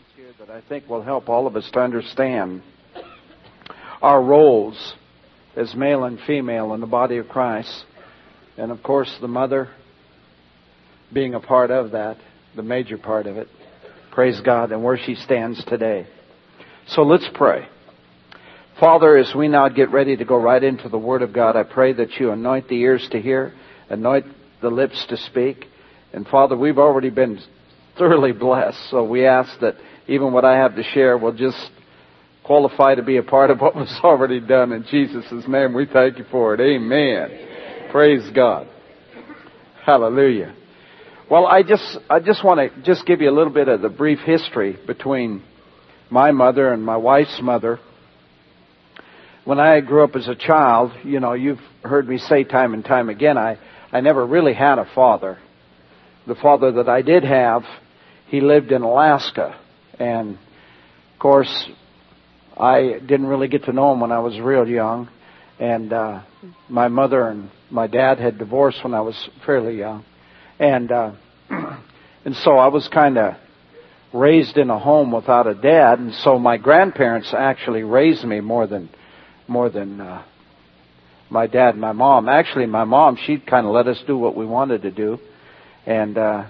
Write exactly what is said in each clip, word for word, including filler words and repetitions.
here that I think will help all of us to understand our roles as male and female in the body of Christ. And of course, the mother being a part of that, the major part of it. Praise God, and where she stands today. So let's pray. Father, as we now get ready to go right into the Word of God, I pray that you anoint the ears to hear, anoint the lips to speak. And Father, we've already been thoroughly blessed, so we ask that even what I have to share will just qualify to be a part of what was already done. In Jesus' name, we thank you for it. Amen. Amen. Praise God. Hallelujah. Well, I just I just want to just give you a little bit of the brief history between my mother and my wife's mother. When I grew up as a child, you know, you've heard me say time and time again, I, I never really had a father. The father that I did have, he lived in Alaska. And, of course, I didn't really get to know him when I was real young. And uh, my mother and my dad had divorced when I was fairly young. And uh, and so I was kind of raised in a home without a dad. And so my grandparents actually raised me more than more than uh, my dad and my mom. Actually, my mom, she kind of let us do what we wanted to do. And uh,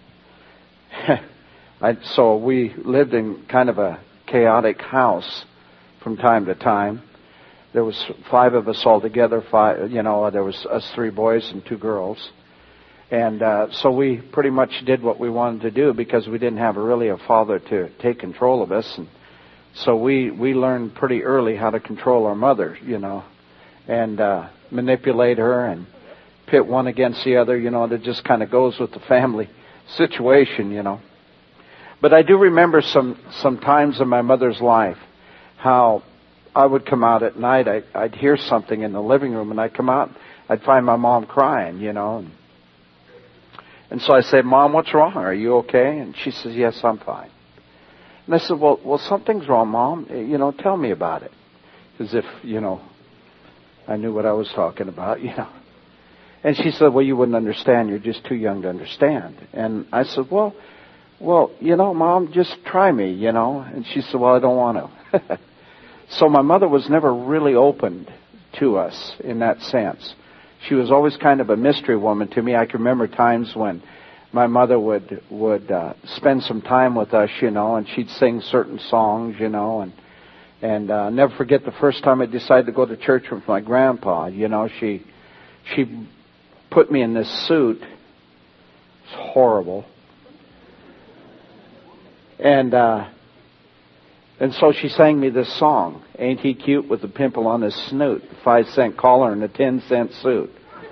I, so we lived in kind of a chaotic house from time to time. There was five of us all together. Five, you know, there was us three boys and two girls. And uh, so we pretty much did what we wanted to do because we didn't have really a father to take control of us. And so we, we learned pretty early how to control our mother, you know, and uh, manipulate her and pit one against the other, you know, and it just kind of goes with the family situation, you know. But I do remember some, some times in my mother's life how I would come out at night, I, I'd hear something in the living room, and I'd come out, I'd find my mom crying, you know. And, and so I said, Mom, what's wrong? Are you okay? And she says, yes, I'm fine. And I said, well, well, something's wrong, Mom. You know, tell me about it. As if, you know, I knew what I was talking about, you know. And she said, well, you wouldn't understand. You're just too young to understand. And I said, well, well, you know, Mom, just try me, you know. And she said, well, I don't want to. So my mother was never really opened to us in that sense. She was always kind of a mystery woman to me. I can remember times when my mother would would uh, spend some time with us, you know, and she'd sing certain songs, you know, and and uh, never forget the first time I decided to go to church with my grandpa. You know, she she put me in this suit. It's horrible, and uh, and so she sang me this song, "Ain't he cute with a pimple on his snoot, a five cent collar and a ten cent suit."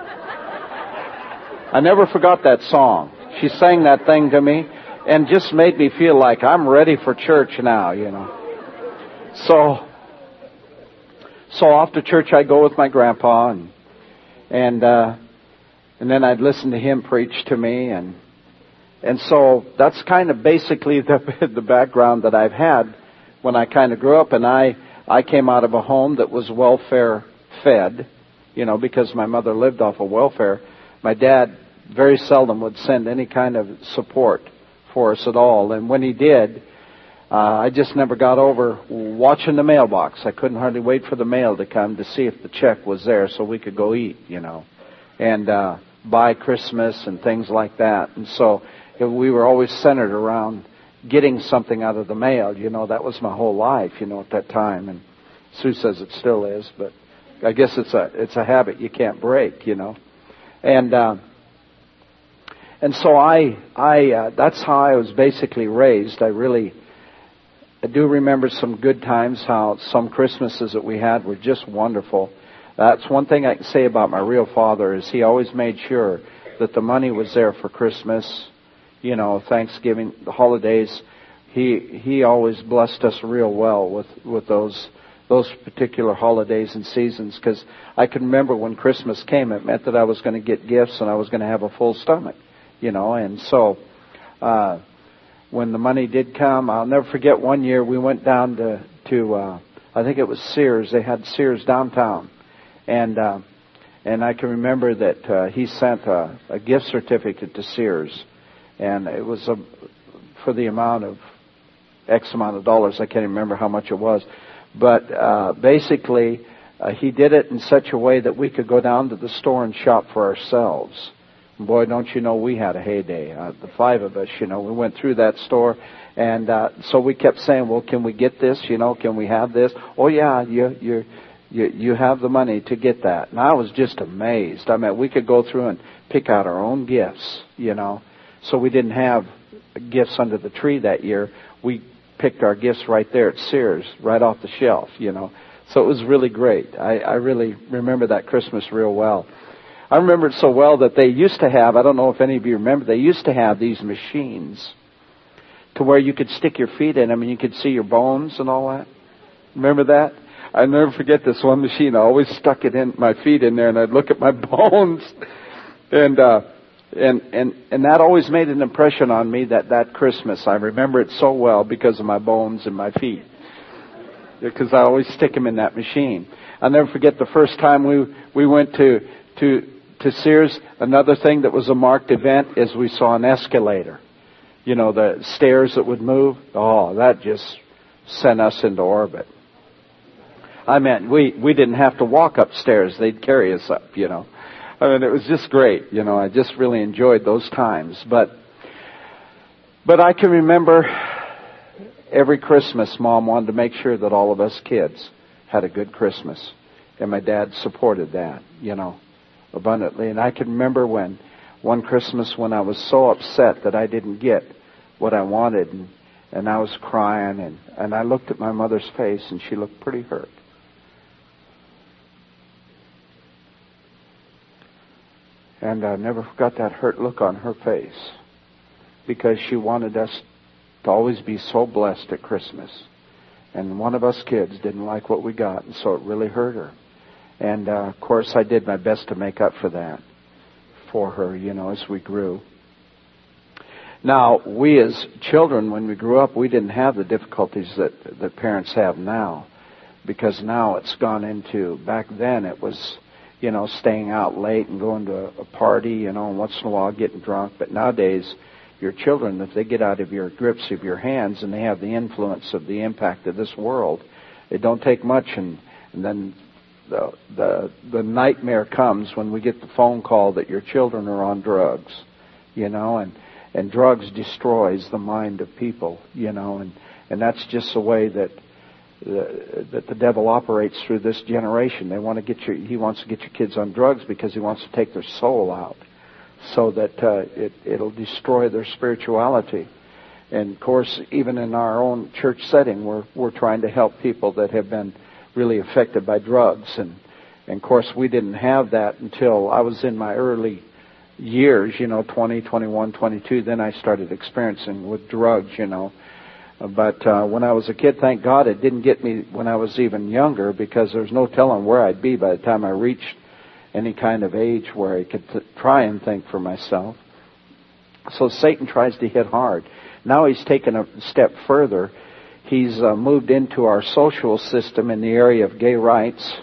I never forgot that song. She sang that thing to me and just made me feel like I'm ready for church now, you know. So, so off to church I go with my grandpa, and and uh, and then I'd listen to him preach to me, and and so that's kind of basically the the background that I've had when I kind of grew up, and I I came out of a home that was welfare fed, you know, because my mother lived off of welfare. My dad very seldom would send any kind of support for us at all. And when he did, uh, I just never got over watching the mailbox. I couldn't hardly wait for the mail to come to see if the check was there so we could go eat, you know, and uh, buy Christmas and things like that. And so we were always centered around getting something out of the mail. You know, that was my whole life, you know, at that time. And Sue says it still is, but I guess it's a it's a habit you can't break, you know. And uh, and so I I uh, that's how I was basically raised. I really I do remember some good times. How some Christmases that we had were just wonderful. That's one thing I can say about my real father is he always made sure that the money was there for Christmas, you know, Thanksgiving, the holidays. He he always blessed us real well with with those. those particular holidays and seasons, because I can remember when Christmas came, it meant that I was going to get gifts and I was going to have a full stomach, you know. And so uh, when the money did come, I'll never forget one year we went down to, to uh, I think it was Sears. They had Sears downtown. And uh, and I can remember that uh, he sent a, a gift certificate to Sears. And it was a, for the amount of X amount of dollars. I can't even remember how much it was. But uh, basically, uh, he did it in such a way that we could go down to the store and shop for ourselves. And boy, don't you know, we had a heyday. Uh, the five of us, you know, we went through that store. And uh, so we kept saying, well, can we get this? You know, can we have this? Oh, yeah, you you you you have the money to get that. And I was just amazed. I mean, we could go through and pick out our own gifts, you know. So we didn't have gifts under the tree that year. We picked our gifts right there at Sears, right off the shelf, you know. So it was really great. I, I really remember that Christmas real well. I remember it so well that they used to have, I don't know if any of you remember, they used to have these machines to where you could stick your feet in them and you could see your bones and all that. Remember that? I never forget this one machine. I always stuck it in my feet in there and I'd look at my bones. And, uh, and, and, and that always made an impression on me that, that Christmas. I remember it so well because of my bones and my feet. Because I always stick them in that machine. I'll never forget the first time we, we went to, to, to Sears. Another thing that was a marked event is we saw an escalator. You know, the stairs that would move. Oh, that just sent us into orbit. I mean, we, we didn't have to walk upstairs. They'd carry us up, you know. I mean, it was just great. You know, I just really enjoyed those times. But, but I can remember every Christmas, Mom wanted to make sure that all of us kids had a good Christmas. And my dad supported that, you know, abundantly. And I can remember when one Christmas when I was so upset that I didn't get what I wanted, and, and I was crying, and, and I looked at my mother's face, and she looked pretty hurt. And I never forgot that hurt look on her face, because she wanted us to always be so blessed at Christmas. And one of us kids didn't like what we got, and so it really hurt her. And, uh, of course, I did my best to make up for that for her, you know, as we grew. Now, we as children, when we grew up, we didn't have the difficulties that, that parents have now. Because now it's gone into, back then it was, you know, staying out late and going to a party, you know, and once in a while getting drunk. But nowadays, your children, if they get out of your grips of your hands and they have the influence of the impact of this world, it don't take much, and, and then the, the the nightmare comes when we get the phone call that your children are on drugs, you know, and, and drugs destroys the mind of people, you know, and, and that's just the way that the, that the devil operates through this generation. They want to get your, he wants to get your kids on drugs because he wants to take their soul out, so that uh, it, it'll destroy their spirituality. And of course, even in our own church setting, we're we're trying to help people that have been really affected by drugs. And, and of course, we didn't have that until I was in my early years, you know, twenty, twenty-one, twenty-two. Then I started experiencing with drugs, you know. But uh, when I was a kid, thank God it didn't get me when I was even younger, because there's no telling where I'd be by the time I reached any kind of age where I could t- try and think for myself. So Satan tries to hit hard. Now he's taken a step further. He's uh, moved into our social system in the area of gay rights.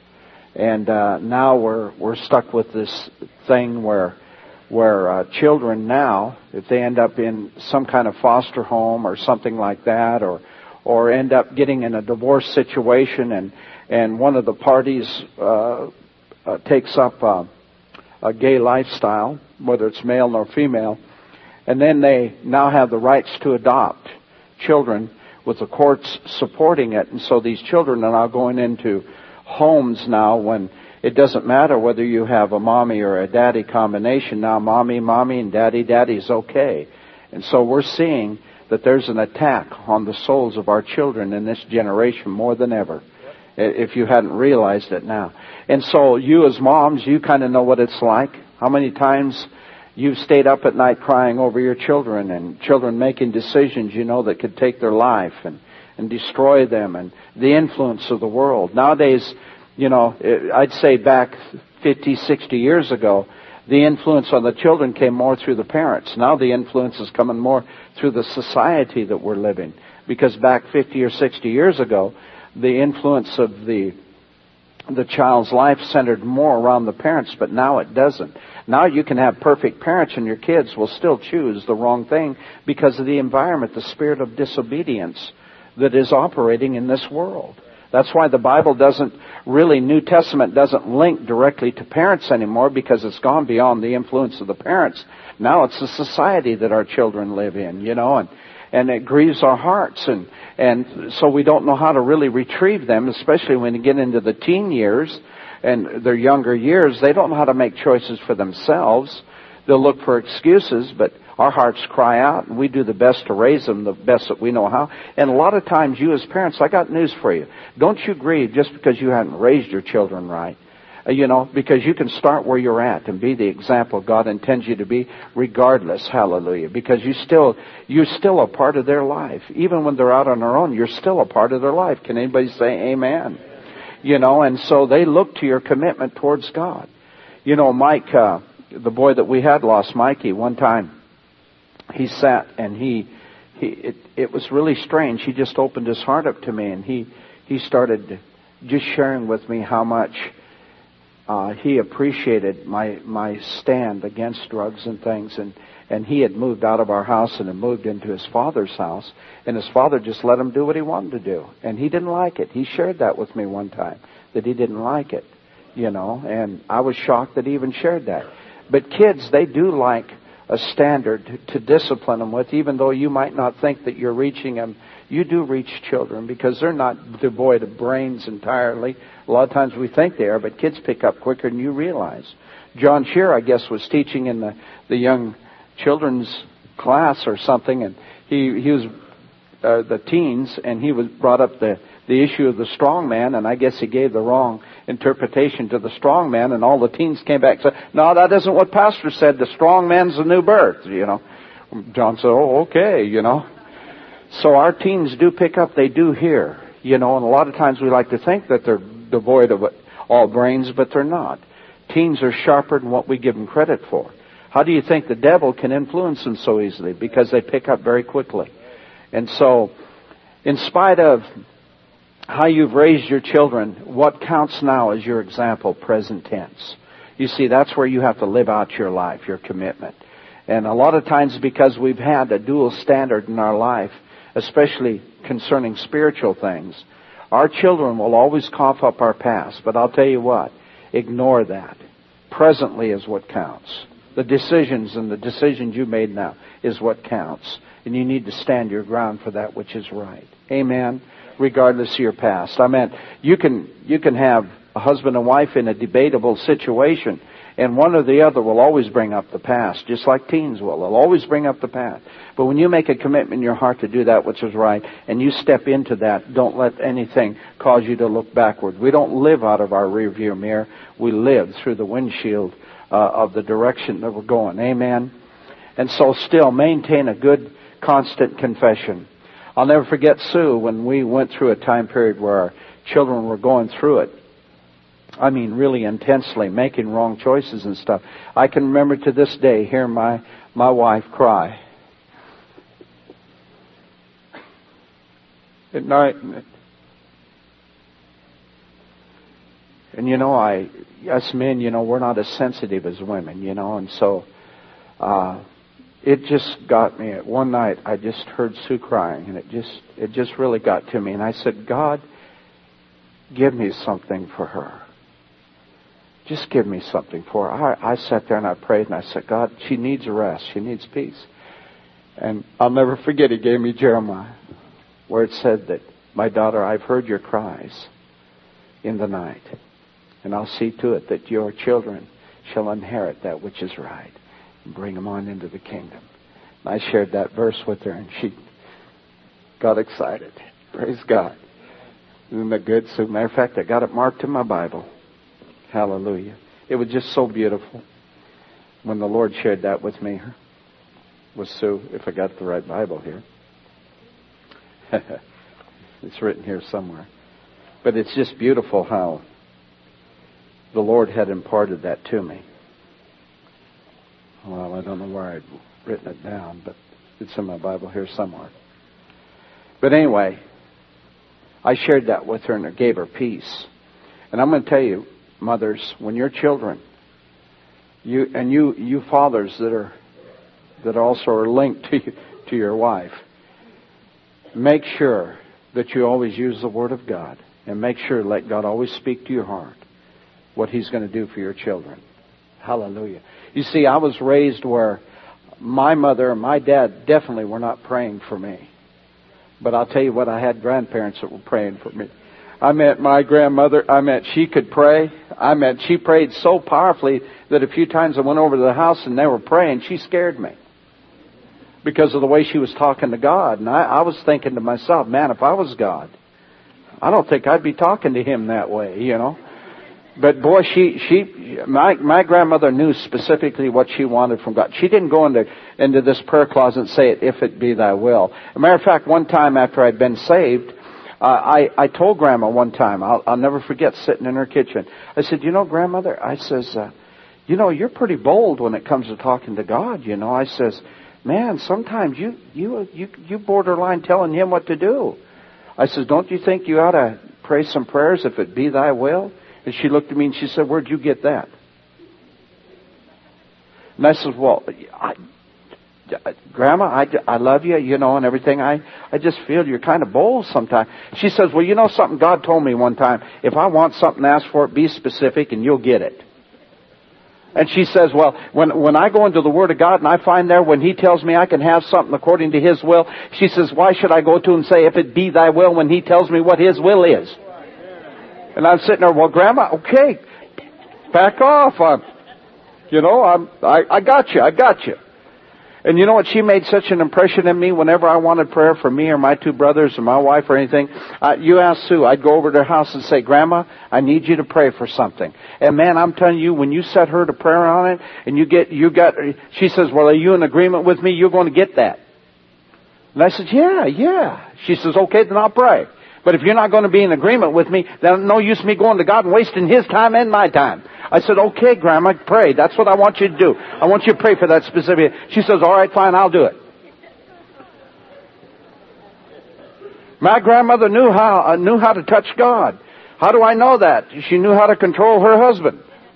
And uh, now we're we're stuck with this thing where where uh, children now, if they end up in some kind of foster home or something like that, or or end up getting in a divorce situation, and, and one of the parties uh, uh, takes up uh, a gay lifestyle, whether it's male nor female, and then they now have the rights to adopt children with the courts supporting it. And so these children are now going into homes now when it doesn't matter whether you have a mommy or a daddy combination. Now mommy, mommy, and daddy, daddy is okay. And so we're seeing that there's an attack on the souls of our children in this generation more than ever, if you hadn't realized it now. And so you as moms, you kind of know what it's like. How many times you've stayed up at night crying over your children, and children making decisions, you know, that could take their life and, and destroy them, and the influence of the world. Nowadays, you know, I'd say back fifty, sixty years ago, the influence on the children came more through the parents. Now the influence is coming more through the society that we're living. Because back fifty or sixty years ago, the influence of the the child's life centered more around the parents, but now it doesn't. Now you can have perfect parents and your kids will still choose the wrong thing because of the environment, the spirit of disobedience that is operating in this world. That's why the Bible doesn't really, New Testament doesn't link directly to parents anymore, because it's gone beyond the influence of the parents. Now it's the society that our children live in, you know, and, and it grieves our hearts. And, and so we don't know how to really retrieve them, especially when you get into the teen years and their younger years. They don't know how to make choices for themselves. They'll look for excuses, but our hearts cry out, and we do the best to raise them the best that we know how. And a lot of times, you as parents, I got news for you. Don't you grieve just because you haven't raised your children right. Uh, you know, because you can start where you're at and be the example God intends you to be regardless. Hallelujah. Because you still, you're still a part of their life. Even when they're out on their own, you're still a part of their life. Can anybody say amen? You know, and so they look to your commitment towards God. You know, Mike, uh, the boy that we had lost, Mikey, one time, he sat and he, he it, it was really strange. He just opened his heart up to me, and he, he started just sharing with me how much uh, he appreciated my, my stand against drugs and things. And, and he had moved out of our house and had moved into his father's house. And his father just let him do what he wanted to do. And he didn't like it. He shared that with me one time, that he didn't like it, you know. And I was shocked that he even shared that. But kids, they do like a standard to discipline them with, even though you might not think that you're reaching them. You do reach children because they're not devoid of brains entirely. A lot of times we think they are, but kids pick up quicker than you realize. John Shear, I guess, was teaching in the, the young children's class or something, and he, he was uh, the teens, and he was brought up the, the issue of the strong man, and I guess he gave the wrong interpretation to the strong man, and all the teens came back and said, no, that isn't what Pastor said. The strong man's the new birth, you know. John said, oh, okay, you know. So our teens do pick up, they do hear, you know, and a lot of times we like to think that they're devoid of all brains, but they're not. Teens are sharper than what we give them credit for. How do you think the devil can influence them so easily? Because they pick up very quickly. And so, in spite of how you've raised your children, what counts now is your example, present tense. You see, that's where you have to live out your life, your commitment. And a lot of times, because we've had a dual standard in our life, especially concerning spiritual things, our children will always cough up our past. But I'll tell you what, ignore that. Presently is what counts. The decisions and the decisions you made now is what counts. And you need to stand your ground for that which is right. Amen. Regardless of your past. I mean, you can, you can have a husband and wife in a debatable situation, and one or the other will always bring up the past, just like teens will. They'll always bring up the past. But when you make a commitment in your heart to do that which is right, and you step into that, don't let anything cause you to look backward. We don't live out of our rearview mirror. We live through the windshield uh, of the direction that we're going. Amen? And so still maintain a good, constant confession. I'll never forget Sue when we went through a time period where our children were going through it. I mean, really intensely, making wrong choices and stuff. I can remember to this day hearing my, my wife cry at night. And, you know, I, us men, you know, we're not as sensitive as women, you know, and so uh, it just got me. One night I just heard Sue crying, and it just, it just really got to me. And I said, God, give me something for her. Just give me something for her. I, I sat there and I prayed and I said, God, she needs rest. She needs peace. And I'll never forget, He gave me Jeremiah, where it said that, my daughter, I've heard your cries in the night, and I'll see to it that your children shall inherit that which is right and bring them on into the kingdom. And I shared that verse with her, and she got excited. Praise God. Isn't that good? So, matter of fact, I got it marked in my Bible. Hallelujah. It was just so beautiful when the Lord shared that with me, with Sue, if I got the right Bible here. It's written here somewhere. But it's just beautiful how the Lord had imparted that to me. Well, I don't know where I'd written it down, but it's in my Bible here somewhere. But anyway, I shared that with her and it gave her peace. And I'm going to tell you, mothers, when your children, you and you you fathers that are that also are linked to you, to your wife, make sure that you always use the Word of God, and make sure let God always speak to your heart what He's going to do for your children. Hallelujah. You see, I was raised where my mother and my dad definitely were not praying for me. But I'll tell you what, I had grandparents that were praying for me. I met my grandmother. I meant she could pray. I meant she prayed so powerfully that a few times I went over to the house and they were praying. She scared me because of the way she was talking to God. And I, I was thinking to myself, man, if I was God, I don't think I'd be talking to Him that way, you know. But boy, she, she, my, my grandmother knew specifically what she wanted from God. She didn't go into, into this prayer closet and say it, if it be thy will. As a matter of fact, one time after I'd been saved, uh, I, I told Grandma one time, I'll, I'll never forget sitting in her kitchen. I said, you know, Grandmother, I says, uh, you know, you're pretty bold when it comes to talking to God, you know. I says, man, sometimes you, you, you, you borderline telling Him what to do. I says, don't you think you ought to pray some prayers if it be thy will? And she looked at me and she said, where'd you get that? And I said, well, I, Grandma, I, I love you, you know, and everything. I, I just feel you're kind of bold sometimes. She says, well, you know something? God told me one time, if I want something, ask for it, be specific, and you'll get it. And she says, well, when when I go into the Word of God and I find there when He tells me I can have something according to His will, she says, why should I go to Him and say, if it be thy will, when He tells me what His will is? And I'm sitting there, well, Grandma, okay, back off. I'm, you know, I'm, I, I got you, I got you. And you know what? She made such an impression in me whenever I wanted prayer for me or my two brothers or my wife or anything. Uh, you ask Sue, I'd go over to her house and say, Grandma, I need you to pray for something. And man, I'm telling you, when you set her to prayer on it and you get, you got, she says, well, are you in agreement with me? You're going to get that. And I said, yeah, yeah. She says, okay, then I'll pray. But if you're not going to be in agreement with me, then no use me going to God and wasting His time and my time. I said, okay, Grandma, pray. That's what I want you to do. I want you to pray for that specific. She says, all right, fine, I'll do it. My grandmother knew how, uh, knew how to touch God. How do I know that? She knew how to control her husband.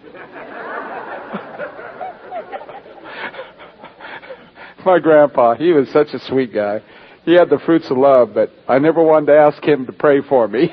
My grandpa, he was such a sweet guy. He had the fruits of love, but I never wanted to ask him to pray for me.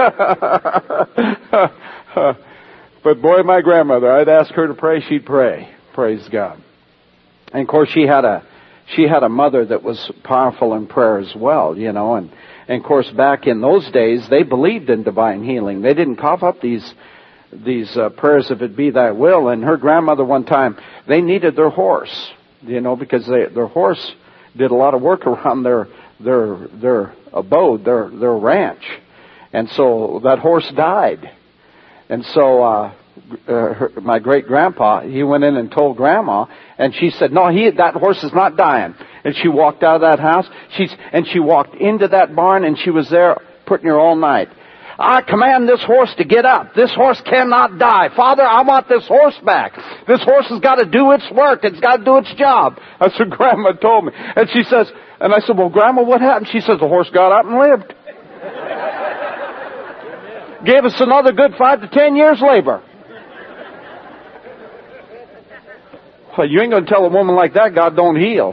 But boy, my grandmother, I'd ask her to pray, she'd pray. Praise God. And of course, she had a she had a mother that was powerful in prayer as well, you know. And, and of course, back in those days, they believed in divine healing. They didn't cough up these these uh, prayers, if it be thy will. And her grandmother, one time, they needed their horse, you know, because they, their horse did a lot of work around their their their abode, their their ranch, and so that horse died. And so uh, uh her, my great grandpa, he went in and told Grandma, and she said, "No, he that horse is not dying." And she walked out of that house. She's and she walked into that barn, and she was there putting her all night. I command this horse to get up. This horse cannot die. Father, I want this horse back. This horse has got to do its work. It's got to do its job. That's what Grandma told me. And she says, and I said, well, Grandma, what happened? She says, the horse got up and lived. Gave us another good five to ten years labor. Well, you ain't going to tell a woman like that God don't heal.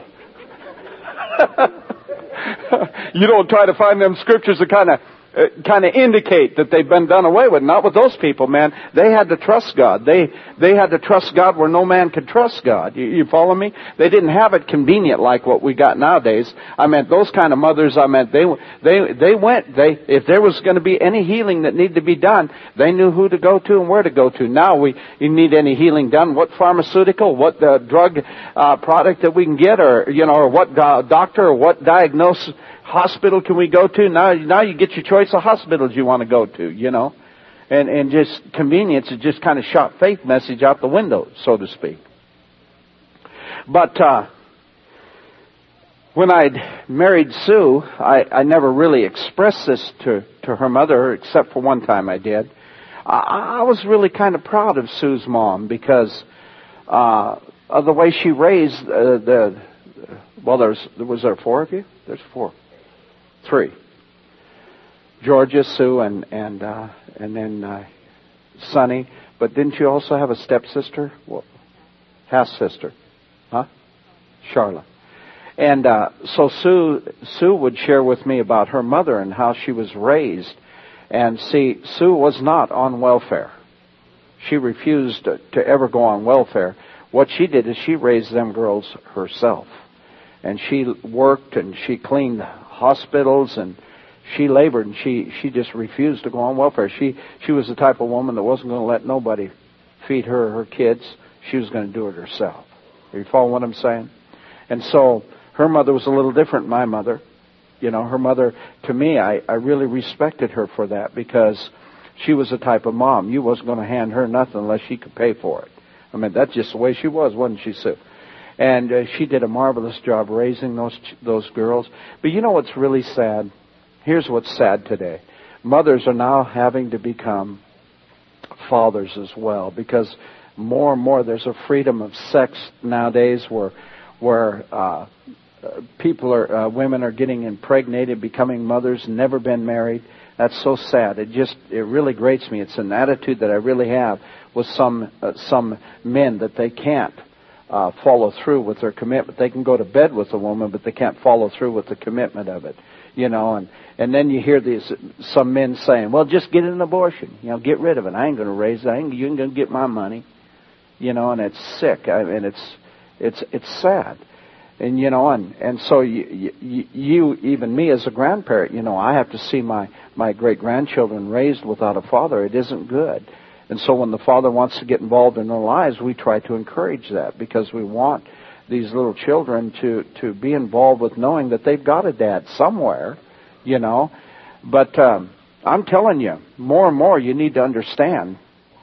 You don't try to find them scriptures that kind of Uh, kind of indicate that they've been done away with. Not with those people, man. They had to trust God. They they had to trust God where no man could trust God. You, you follow me? They didn't have it convenient like what we got nowadays. I meant those kind of mothers. I meant they they they went. They if there was going to be any healing that needed to be done, they knew who to go to and where to go to. Now we you need any healing done, what pharmaceutical, what uh, drug uh, product that we can get, or you know, or what uh, doctor or what diagnosis. Hospital can we go to? Now, now you get your choice of hospitals you want to go to, you know. And, and just convenience has just kind of shot faith message out the window, so to speak. But, uh, when I'd married Sue, I, I never really expressed this to, to her mother, except for one time I did. I, I was really kind of proud of Sue's mom because, uh, of the way she raised uh, the, well, there's, was there four of you? There's four. Three. Georgia, Sue, and and uh, and then uh, Sonny, but didn't you also have a stepsister? Well, half-sister. Huh? Charlotte. And uh, so Sue, Sue would share with me about her mother and how she was raised. And see, Sue was not on welfare. She refused to, to ever go on welfare. What she did is she raised them girls herself. And she worked and she cleaned hospitals and she labored and she, she just refused to go on welfare. She, she was the type of woman that wasn't going to let nobody feed her or her kids. She was going to do it herself. Are you following what I'm saying? And so her mother was a little different than my mother. You know, her mother, to me, I, I really respected her for that because she was the type of mom. You wasn't going to hand her nothing unless she could pay for it. I mean, that's just the way she was, wasn't she, Sue? And uh, she did a marvelous job raising those those girls. But you know what's really sad? Here's what's sad today. Mothers are now having to become fathers as well because more and more there's a freedom of sex nowadays where where uh, people are, uh, women are getting impregnated, becoming mothers, never been married. That's so sad. It just, it really grates me. It's an attitude that I really have with some uh, some men that they can't uh, follow through with their commitment. They can go to bed with a woman, but they can't follow through with the commitment of it. You know, and, and then you hear these some men saying, well, just get an abortion. You know, get rid of it. I ain't going to raise it. I ain't, you ain't going to get my money. You know, and it's sick. I mean, it's it's it's sad. And, you know, and, and so you, you, you, even me as a grandparent, you know, I have to see my, my great-grandchildren raised without a father. It isn't good. And so when the father wants to get involved in their lives, we try to encourage that because we want these little children to, to be involved with knowing that they've got a dad somewhere, you know. But um, I'm telling you, more and more you need to understand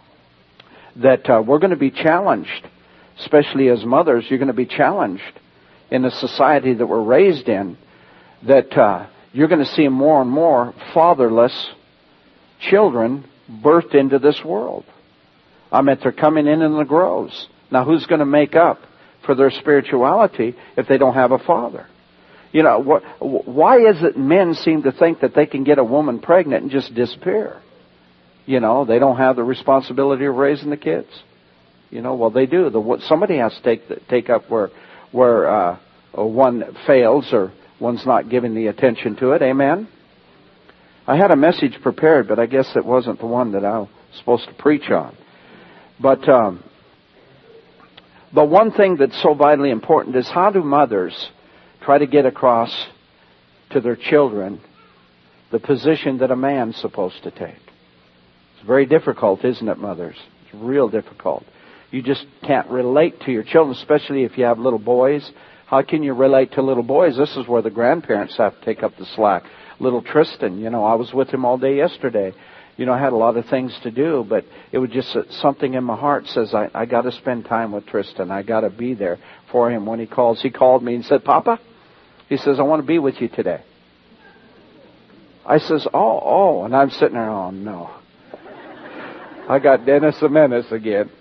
that uh, we're going to be challenged, especially as mothers, you're going to be challenged in the society that we're raised in, that uh, you're going to see more and more fatherless children birthed into this world. I mean, they're coming in in the groves. Now, who's going to make up for their spirituality if they don't have a father? You know, what, why is it men seem to think that they can get a woman pregnant and just disappear? You know, they don't have the responsibility of raising the kids. You know, well, they do. The, somebody has to take, the, take up where... where uh, one fails or one's not giving the attention to it. Amen? I had a message prepared, but I guess it wasn't the one that I was supposed to preach on. But um, but one thing that's so vitally important is how do mothers try to get across to their children the position that a man's supposed to take? It's very difficult, isn't it, mothers? It's real difficult. You just can't relate to your children, especially if you have little boys. How can you relate to little boys? This is where the grandparents have to take up the slack. Little Tristan, you know, I was with him all day yesterday. You know, I had a lot of things to do, but it was just something in my heart says, I, I got to spend time with Tristan. I got to be there for him when he calls. He called me and said, Papa, he says, I want to be with you today. I says, oh, oh, and I'm sitting there, oh, no. I got Dennis the Menace again.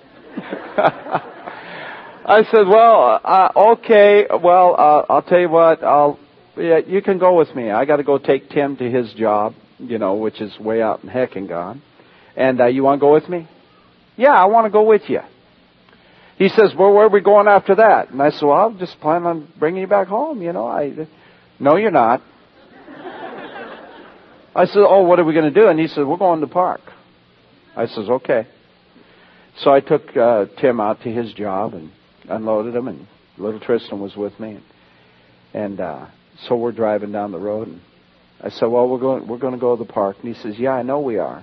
I said, well, uh, okay, well, uh, I'll tell you what, I'll, yeah, you can go with me. I got to go take Tim to his job, you know, which is way out in Heckingon. And uh, you want to go with me? Yeah, I want to go with you. He says, well, where are we going after that? And I said, well, I'll just plan on bringing you back home, you know. I, no, you're not. I said, oh, what are we going to do? And he said, we're going to the park. I says, okay. So I took uh, Tim out to his job and unloaded him, and little Tristan was with me. And uh, so we're driving down the road, and I said, well, we're going, we're going to go to the park. And he says, yeah, I know we are.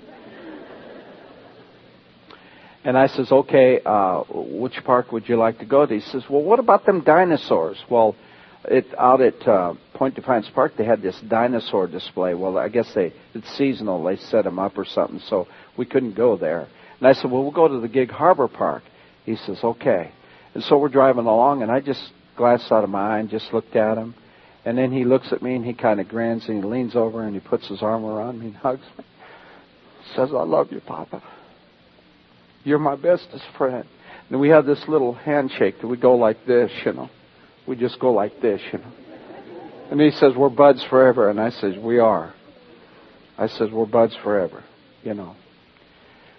And I says, okay, uh, which park would you like to go to? He says, well, what about them dinosaurs? Well, it, out at uh, Point Defiance Park, they had this dinosaur display. Well, I guess they it's seasonal. They set them up or something, so we couldn't go there. And I said, well, we'll go to the Gig Harbor Park. He says, okay. And so we're driving along, and I just glanced out of my eye and just looked at him. And then he looks at me, and he kind of grins, and he leans over, and he puts his arm around me and hugs me. Says, I love you, Papa. You're my bestest friend. And we have this little handshake that we go like this, you know. We just go like this, you know. And he says, we're buds forever. And I says, we are. I says, we're buds forever, you know.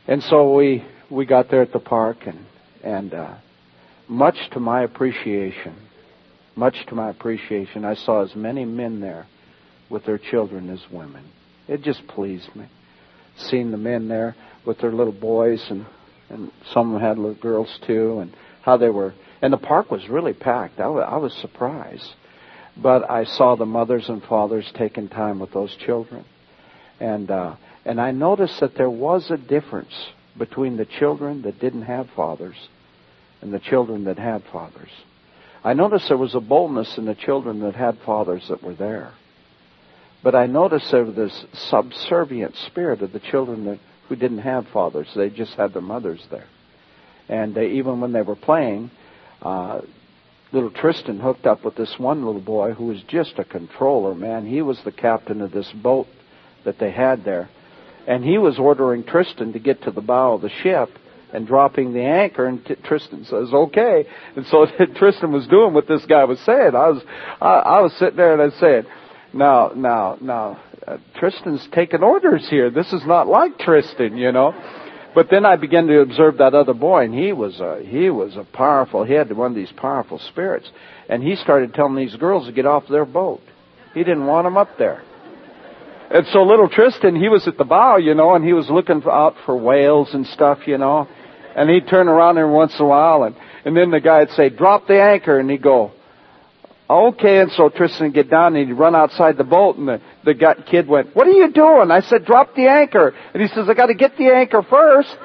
And so we we got there at the park, and and uh, much to my appreciation, much to my appreciation, I saw as many men there with their children as women. It just pleased me, seeing the men there with their little boys, and and some of them had little girls too, and how they were. And the park was really packed. I was, I was surprised, but I saw the mothers and fathers taking time with those children, and uh, and I noticed that there was a difference between the children that didn't have fathers and the children that had fathers. I noticed there was a boldness in the children that had fathers that were there. But I noticed there was this subservient spirit of the children that, who didn't have fathers. They just had their mothers there. And they, even when they were playing, uh, little Tristan hooked up with this one little boy who was just a controller, man. He was the captain of this boat that they had there. And he was ordering Tristan to get to the bow of the ship and dropping the anchor, and t- Tristan says, okay. And so Tristan was doing what this guy was saying. I was I, I was sitting there and I said, now, now, now, uh, Tristan's taking orders here. This is not like Tristan, you know. But then I began to observe that other boy, and he was a, he was a powerful, he had one of these powerful spirits. And he started telling these girls to get off their boat. He didn't want them up there. And so little Tristan, he was at the bow, you know, and he was looking for, out for whales and stuff, you know. And he'd turn around every once in a while, and, and then the guy would say, drop the anchor, and he'd go, okay. And so Tristan would get down, and he'd run outside the boat, and the, the guy, kid went, what are you doing? I said, drop the anchor. And he says, I got to get the anchor first.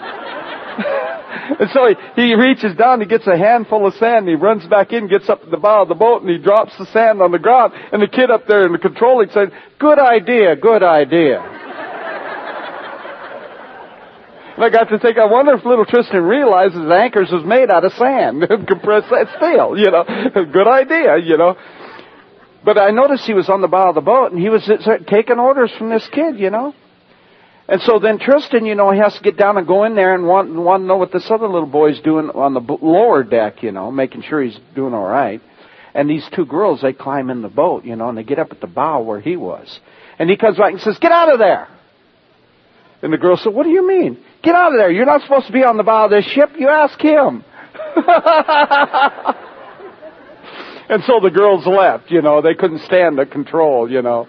And so he, he reaches down, he gets a handful of sand, and he runs back in, gets up to the bow of the boat, and he drops the sand on the ground. And the kid up there in the controlling said, good idea, good idea. And I got to think, I wonder if little Tristan realizes anchors was made out of sand, compressed steel, you know. Good idea, you know. But I noticed he was on the bow of the boat, and he was taking orders from this kid, you know. And so then Tristan, you know, he has to get down and go in there and want, want to know what this other little boy's doing on the lower deck, you know, making sure he's doing all right. And these two girls, they climb in the boat, you know, and they get up at the bow where he was. And he comes back and says, get out of there. And the girl said, what do you mean? Get out of there. You're not supposed to be on the bow of this ship. You ask him. And so the girls left, you know. They couldn't stand the control, you know.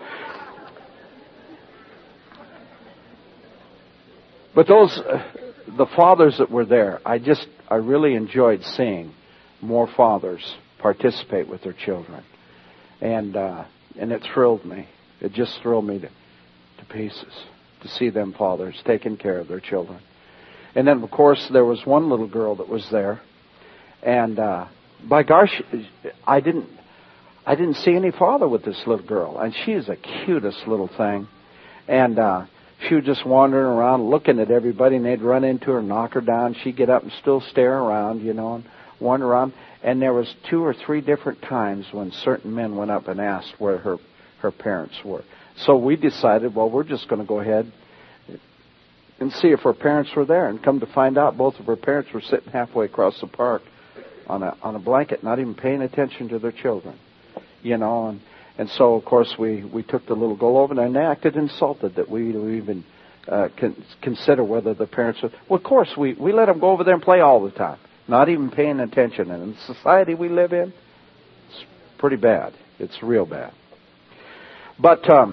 But those, uh, the fathers that were there, I just, I really enjoyed seeing more fathers participate with their children. And, uh, and it thrilled me. It just thrilled me to, to pieces to see them fathers taking care of their children. And then, of course, there was one little girl that was there. And, uh, by gosh, I didn't, I didn't see any father with this little girl. And she is the cutest little thing. And, uh, she was just wandering around looking at everybody, and they'd run into her, knock her down. She'd get up and still stare around, you know, and wander around. And there was two or three different times when certain men went up and asked where her, her parents were. So we decided, well, we're just going to go ahead and see if her parents were there. And come to find out, both of her parents were sitting halfway across the park on a on a blanket, not even paying attention to their children, you know. And And so, of course, we, we took the little girl over and they acted insulted that we even uh, con- consider whether the parents were... Well, of course, we, we let them go over there and play all the time, not even paying attention. And in the society we live in, it's pretty bad. It's real bad. But um,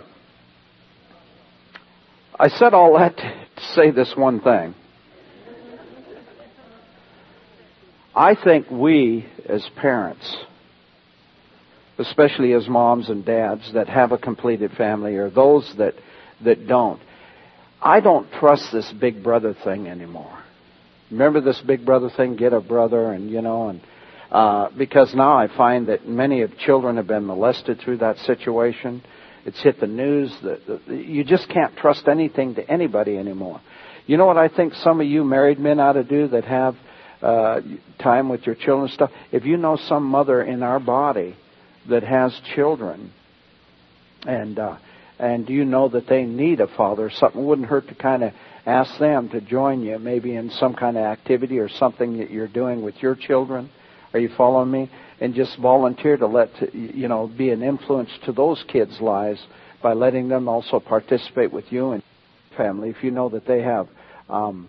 I said all that to say this one thing. I think we, as parents, especially as moms and dads that have a completed family, or those that that don't, I don't trust this big brother thing anymore. Remember this big brother thing? Get a brother, and you know, and uh, because now I find that many of children have been molested through that situation. It's hit the news that, that you just can't trust anything to anybody anymore. You know what I think some of you married men ought to do that have uh, time with your children and stuff? If you know some mother in our body that has children, and uh, and you know that they need a father, something wouldn't hurt to kind of ask them to join you, maybe in some kind of activity or something that you're doing with your children. Are you following me? And just volunteer to let, you know, be an influence to those kids' lives by letting them also participate with you and family if you know that they have um,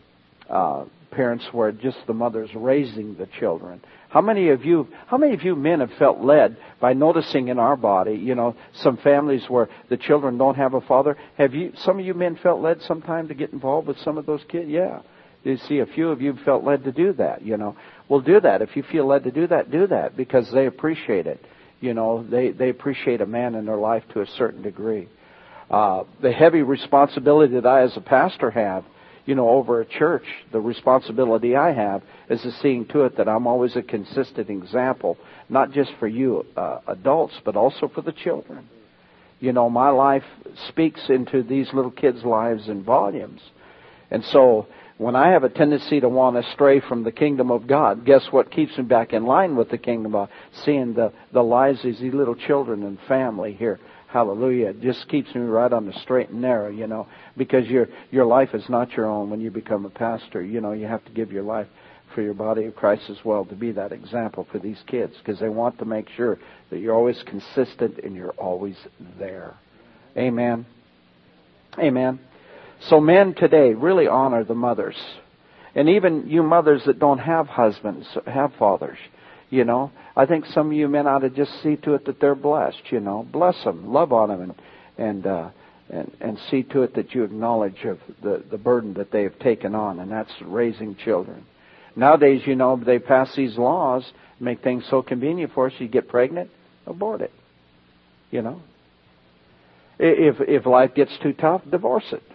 uh, parents where just the mother's raising the children. How many of you, how many of you men have felt led by noticing in our body, you know, some families where the children don't have a father? Have you, some of you men felt led sometime to get involved with some of those kids? Yeah. You see, a few of you felt led to do that, you know. Well, do that. If you feel led to do that, do that, because they appreciate it. You know, they, they appreciate a man in their life to a certain degree. Uh, the heavy responsibility that I as a pastor have, you know, over a church, the responsibility I have is to seeing to it that I'm always a consistent example, not just for you uh, adults, but also for the children. You know, my life speaks into these little kids' lives in volumes. And so when I have a tendency to want to stray from the kingdom of God, guess what keeps me back in line with the kingdom of God? Seeing the, the lives of these little children and family here. Hallelujah. It just keeps me right on the straight and narrow, you know, because your your life is not your own when you become a pastor. You know, you have to give your life for your body of Christ as well to be that example for these kids, because they want to make sure that you're always consistent and you're always there. Amen. Amen. So men today really honor the mothers. And even you mothers that don't have husbands, have fathers, you know. I think some of you men ought to just see to it that they're blessed, you know. Bless them, love on them, and and uh, and, and see to it that you acknowledge of the, the burden that they have taken on, and that's raising children. Nowadays, you know, they pass these laws, make things so convenient for us. You get pregnant, abort it, you know. If if life gets too tough, divorce it,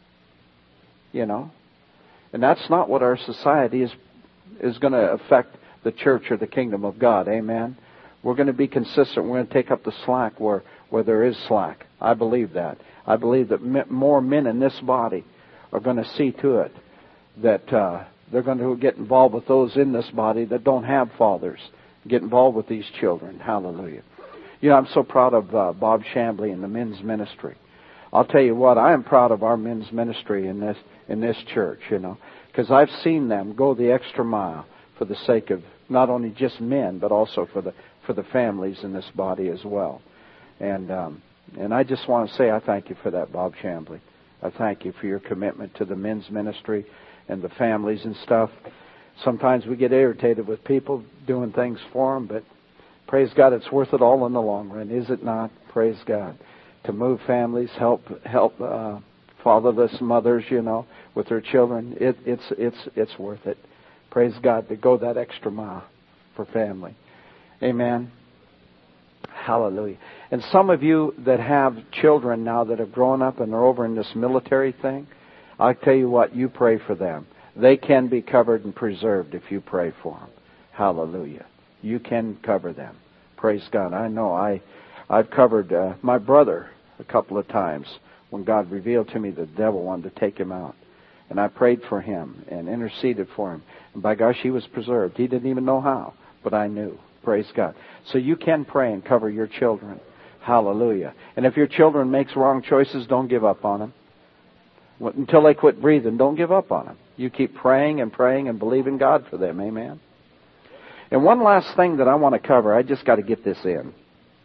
you know. And that's not what our society is is going to affect the church or the kingdom of God. Amen. We're going to be consistent. We're going to take up the slack where, where there is slack. I believe that. I believe that more men in this body are going to see to it that uh, they're going to get involved with those in this body that don't have fathers. Get involved with these children. Hallelujah. You know, I'm so proud of uh, Bob Chambly and the men's ministry. I'll tell you what, I am proud of our men's ministry in this in this church, you know, because I've seen them go the extra mile for the sake of not only just men, but also for the for the families in this body as well. And um, and I just want to say I thank you for that, Bob Chambly. I thank you for your commitment to the men's ministry and the families and stuff. Sometimes we get irritated with people doing things for them, but praise God, it's worth it all in the long run, is it not? Praise God. To move families, help help uh, fatherless mothers, you know, with their children, it, it's it's it's worth it. Praise God, to go that extra mile for family. Amen. Hallelujah. And some of you that have children now that have grown up and are over in this military thing, I tell you what, you pray for them. They can be covered and preserved if you pray for them. Hallelujah. You can cover them. Praise God. I know I, I've covered uh, my brother a couple of times when God revealed to me the devil wanted to take him out. And I prayed for him and interceded for him. And by gosh, he was preserved. He didn't even know how, but I knew. Praise God. So you can pray and cover your children. Hallelujah. And if your children makes wrong choices, don't give up on them. Until they quit breathing, don't give up on them. You keep praying and praying and believing God for them. Amen. And one last thing that I want to cover, I just got to get this in,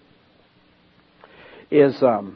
is um,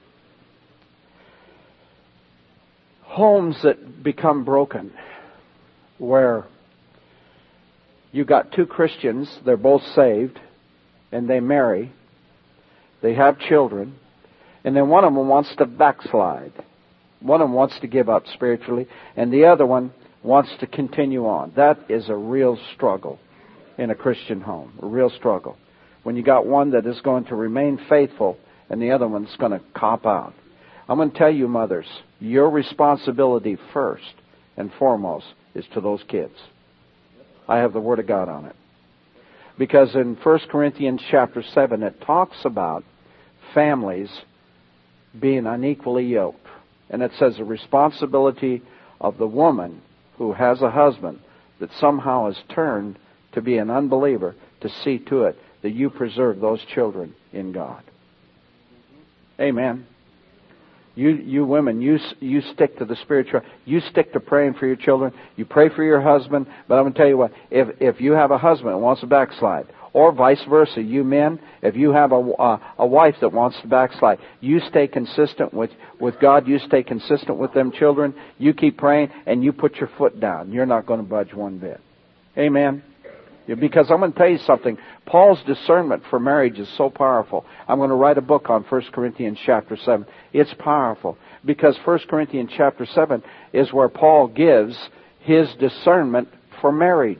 homes that become broken, where you got two Christians, they're both saved, and they marry, they have children, and then one of them wants to backslide. One of them wants to give up spiritually, and the other one wants to continue on. That is a real struggle in a Christian home, a real struggle. When you got one that is going to remain faithful and the other one's going to cop out. I'm going to tell you, mothers, your responsibility first and foremost is to those kids. I have the Word of God on it. Because in First Corinthians chapter seven, it talks about families being unequally yoked. And it says the responsibility of the woman who has a husband that somehow has turned to be an unbeliever to see to it that you preserve those children in God. Amen. You you women, you you stick to the spiritual. You stick to praying for your children. You pray for your husband. But I'm going to tell you what, if if you have a husband that wants to backslide, Or vice versa. You men, if you have a, uh, a wife that wants to backslide, you stay consistent with, with God. You stay consistent with them children. You keep praying and you put your foot down. You're not going to budge one bit. Amen. Because I'm going to tell you something. Paul's discernment for marriage is so powerful. I'm going to write a book on First Corinthians chapter seven. It's powerful. Because First Corinthians chapter seven is where Paul gives his discernment for marriage.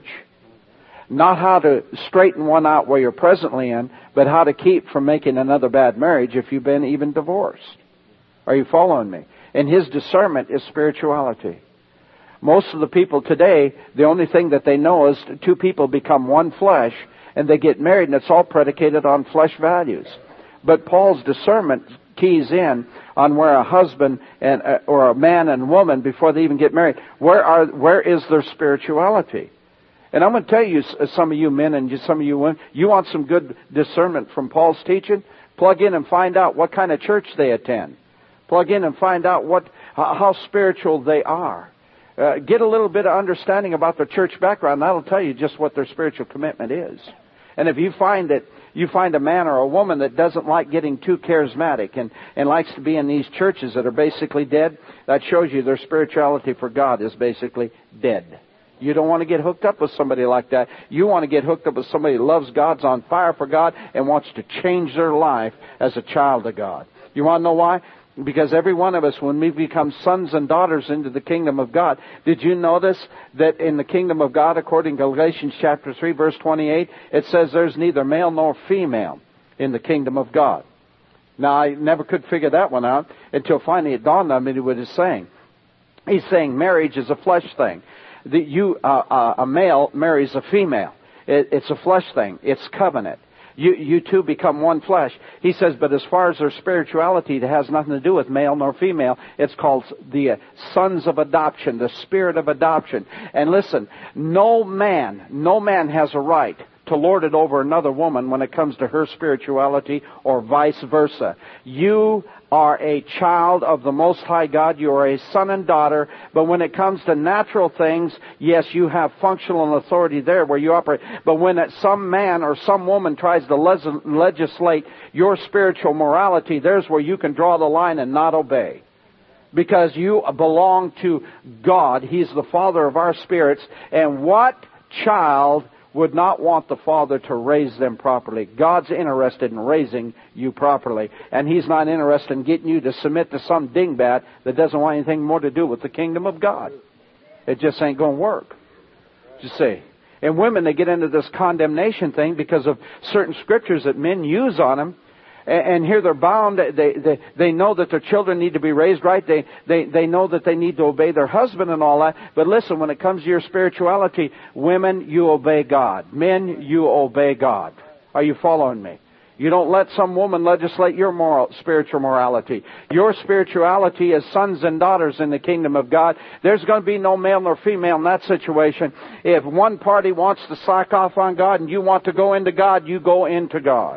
Not how to straighten one out where you're presently in, but how to keep from making another bad marriage if you've been even divorced. Are you following me? And his discernment is spirituality. Most of the people today, the only thing that they know is two people become one flesh and they get married, and it's all predicated on flesh values. But Paul's discernment keys in on where a husband and uh, or a man and woman, before they even get married, where are where is their spirituality? And I'm going to tell you, some of you men and some of you women, you want some good discernment from Paul's teaching? Plug in and find out what kind of church they attend. Plug in and find out what how spiritual they are. Uh, get a little bit of understanding about their church background. That'll tell you just what their spiritual commitment is. And if you find that you find a man or a woman that doesn't like getting too charismatic and, and likes to be in these churches that are basically dead, that shows you their spirituality for God is basically dead. You don't want to get hooked up with somebody like that. You want to get hooked up with somebody who loves God's on fire for God and wants to change their life as a child of God. You want to know why? Because every one of us, when we become sons and daughters into the kingdom of God, did you notice that in the kingdom of God, according to Galatians chapter three, verse twenty-eight, it says there's neither male nor female in the kingdom of God. Now, I never could figure that one out until finally it dawned on me what he's saying. He's saying marriage is a flesh thing. The, you, uh, uh, a male marries a female. It, it's a flesh thing. It's covenant. You, you two become one flesh. He says, but as far as their spirituality, it has nothing to do with male nor female. It's called the uh, sons of adoption, the spirit of adoption. And listen, no man, no man has a right to lord it over another woman when it comes to her spirituality or vice versa. You are a child of the Most High God. You are a son and daughter. But when it comes to natural things, yes, you have functional authority there where you operate. But when some man or some woman tries to le- legislate your spiritual morality, there's where you can draw the line and not obey. Because you belong to God. He's the Father of our spirits. And what child would not want the Father to raise them properly? God's interested in raising you properly. And He's not interested in getting you to submit to some dingbat that doesn't want anything more to do with the kingdom of God. It just ain't going to work. You see. And women, they get into this condemnation thing because of certain scriptures that men use on them. And here they're bound. They, they, they know that their children need to be raised right. They, they, they know that they need to obey their husband and all that. But listen, when it comes to your spirituality, women, you obey God. Men, you obey God. Are you following me? You don't let some woman legislate your moral, spiritual morality. Your spirituality as sons and daughters in the kingdom of God. There's going to be no male nor female in that situation. If one party wants to slack off on God and you want to go into God, you go into God.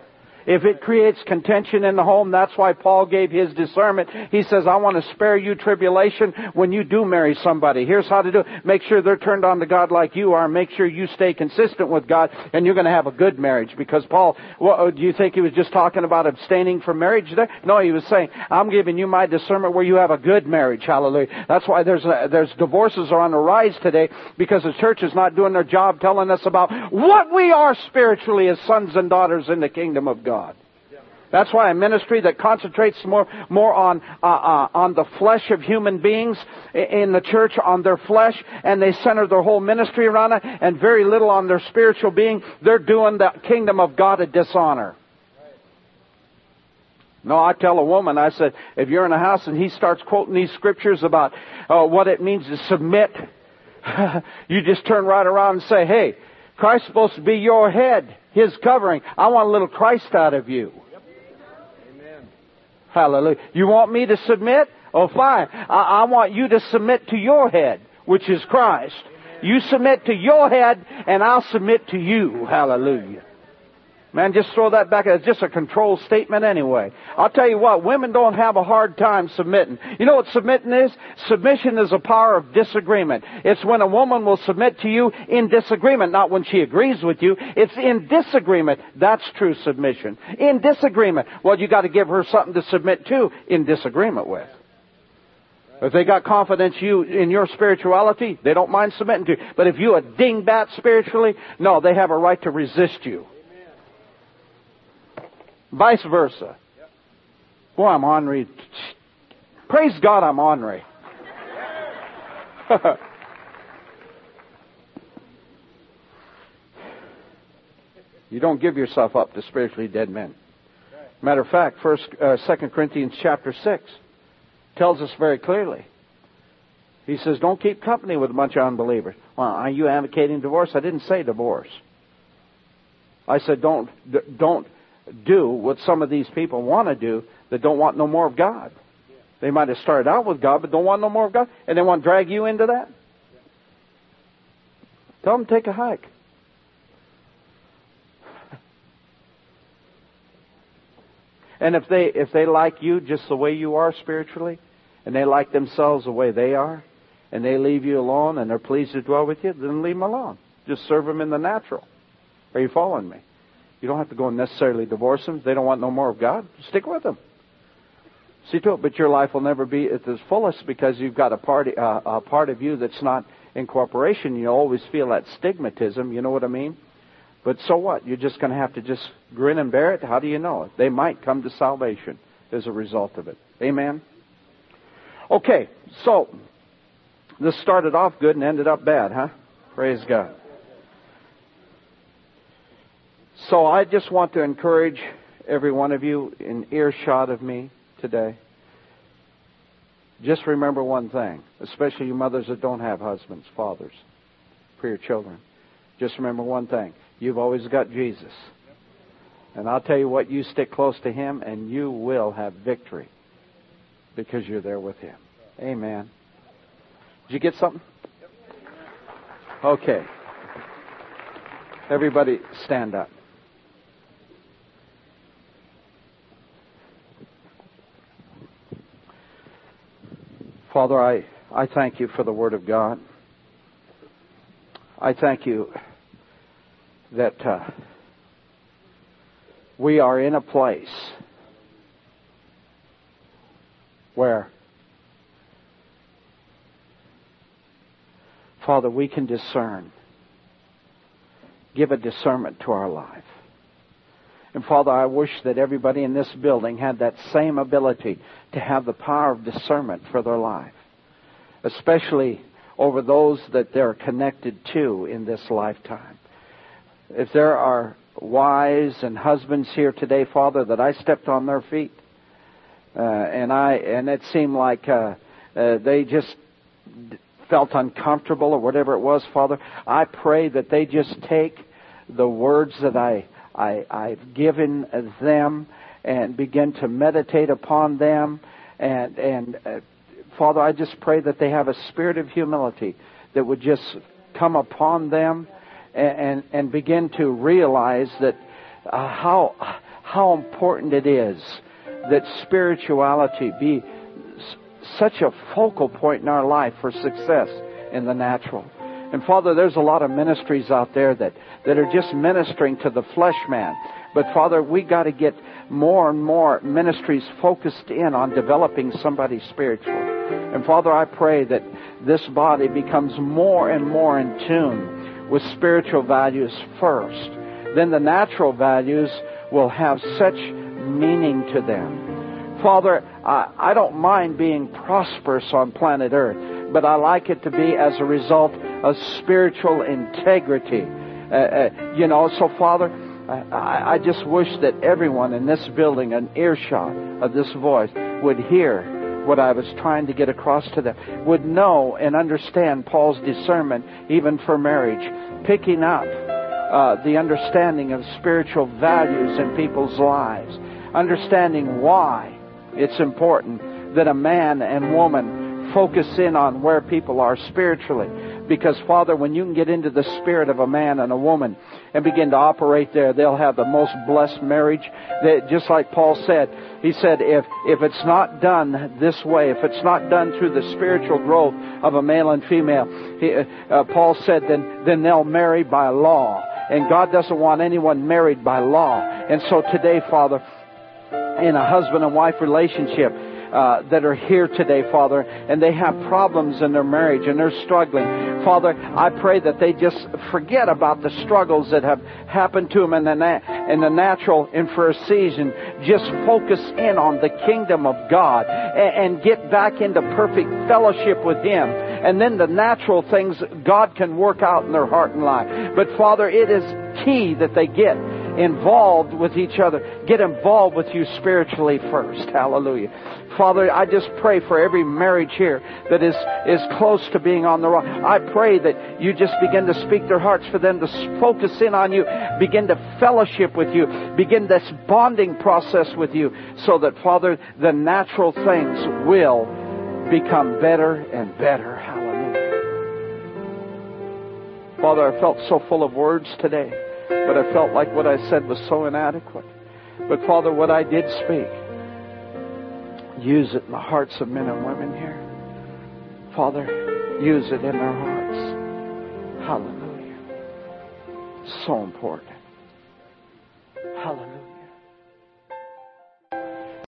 If it creates contention in the home, that's why Paul gave his discernment. He says, I want to spare you tribulation when you do marry somebody. Here's how to do it. Make sure they're turned on to God like you are. Make sure you stay consistent with God, and you're going to have a good marriage. Because Paul, well, do you think he was just talking about abstaining from marriage there? No, he was saying, I'm giving you my discernment where you have a good marriage. Hallelujah. That's why there's a, there's divorces are on the rise today, because the church is not doing their job telling us about what we are spiritually as sons and daughters in the kingdom of God. That's why a ministry that concentrates more more on uh, uh, on the flesh of human beings in the church, on their flesh, and they center their whole ministry around it, and very little on their spiritual being, they're doing the kingdom of God a dishonor. No, I tell a woman, I said, if you're in a house and he starts quoting these scriptures about uh, what it means to submit, you just turn right around and say, hey, Christ's supposed to be your head, His covering. I want a little Christ out of you. Hallelujah. You want me to submit? Oh, fine. I, I want you to submit to your head, which is Christ. Amen. You submit to your head, and I'll submit to you. Hallelujah. Man, just throw that back. It's just a control statement anyway. I'll tell you what, women don't have a hard time submitting. You know what submitting is? Submission is a power of disagreement. It's when a woman will submit to you in disagreement, not when she agrees with you. It's in disagreement. That's true submission. In disagreement. Well, you got to give her something to submit to in disagreement with. If they got confidence you in your spirituality, they don't mind submitting to you. But if you a dingbat spiritually, no, they have a right to resist you. Vice versa. Boy, I'm ornery. Praise God, I'm ornery. You don't give yourself up to spiritually dead men. Matter of fact, First, uh, Second Corinthians chapter six tells us very clearly. He says, "Don't keep company with a bunch of unbelievers." Well, are you advocating divorce? I didn't say divorce. I said, don't don't. do what some of these people want to do that don't want no more of God. They might have started out with God, but don't want no more of God, and they want to drag you into that. Tell them to take a hike. And if they if they like you just the way you are spiritually, and they like themselves the way they are, and they leave you alone, and they're pleased to dwell with you, then leave them alone. Just serve them in the natural. Are you following me? You don't have to go and necessarily divorce them. If they don't want no more of God, stick with them. See to it, but your life will never be at its fullest because you've got a part, uh, a part of you that's not in cooperation. You always feel that stigmatism, you know what I mean? But so what? You're just going to have to just grin and bear it? How do you know it? They might come to salvation as a result of it. Amen? Okay, so this started off good and ended up bad, huh? Praise God. So I just want to encourage every one of you in earshot of me today. Just remember one thing, especially you mothers that don't have husbands, fathers, for your children. Just remember one thing. You've always got Jesus. And I'll tell you what, you stick close to Him and you will have victory because you're there with Him. Amen. Did you get something? Okay. Everybody stand up. Father, I, I thank you for the Word of God. I thank you that uh, we are in a place where, Father, we can discern. Give a discernment to our life. And Father, I wish that everybody in this building had that same ability to have the power of discernment for their life. Especially over those that they're connected to in this lifetime. If there are wives and husbands here today, Father, that I stepped on their feet, uh, and I and it seemed like uh, uh, they just felt uncomfortable or whatever it was, Father, I pray that they just take the words that I, I, I've given them and begin to meditate upon them. And, and uh, Father, I just pray that they have a spirit of humility that would just come upon them and, and, and begin to realize that uh, how, how important it is that spirituality be s- such a focal point in our life for success in the natural. And Father, there's a lot of ministries out there that, that are just ministering to the flesh man. But Father, we got to get more and more ministries focused in on developing somebody spiritual. And Father, I pray that this body becomes more and more in tune with spiritual values first. Then the natural values will have such meaning to them. Father, I, I don't mind being prosperous on planet Earth, but I like it to be as a result of spiritual integrity. Uh, uh, you know, so Father, I, I just wish that everyone in this building, an earshot of this voice, would hear what I was trying to get across to them, would know and understand Paul's discernment even for marriage, picking up uh, the understanding of spiritual values in people's lives, understanding why it's important that a man and woman focus in on where people are spiritually. Because, Father, when you can get into the spirit of a man and a woman and begin to operate there, they'll have the most blessed marriage. That, just like Paul said, he said, if, if it's not done this way, if it's not done through the spiritual growth of a male and female, he, uh, Paul said, then, then they'll marry by law. And God doesn't want anyone married by law. And so today, Father, in a husband and wife relationship, Uh, that are here today, Father, and they have problems in their marriage and they're struggling. Father, I pray that they just forget about the struggles that have happened to them in the, na- in the natural and for a season. Just focus in on the kingdom of God and, and get back into perfect fellowship with Him. And then the natural things God can work out in their heart and life. But Father, it is key that they get involved with each other. Get involved with you spiritually first. Hallelujah. Father, I just pray for every marriage here that is, is close to being on the rock. I pray that you just begin to speak their hearts for them to focus in on you, begin to fellowship with you, begin this bonding process with you, so that, Father, the natural things will become better and better. Hallelujah. Father, I felt so full of words today, but I felt like what I said was so inadequate. But Father, what I did speak, use it in the hearts of men and women here. Father, use it in their hearts. Hallelujah. So important. Hallelujah.